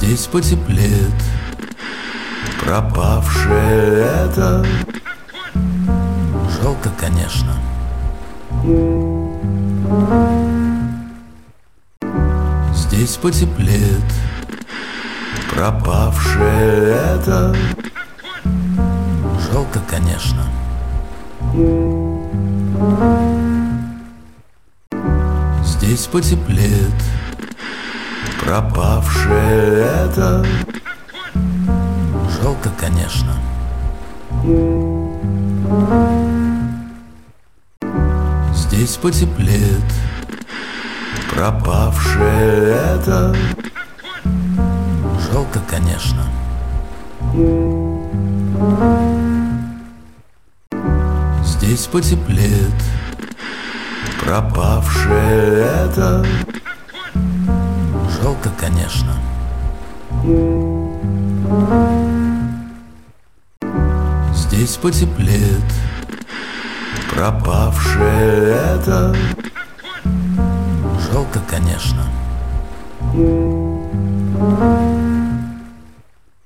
Здесь потеплеет пропавшее это. Жалко, конечно. Здесь потеплеет пропавшее это. Жалко, конечно. Здесь потеплеет пропавшее это. Жалко, конечно. Здесь потеплеет пропавшее это. Жалко, конечно. Здесь потеплеет пропавшее это. Жалко, конечно. Здесь потеплеет пропавшее это. Жалко, конечно.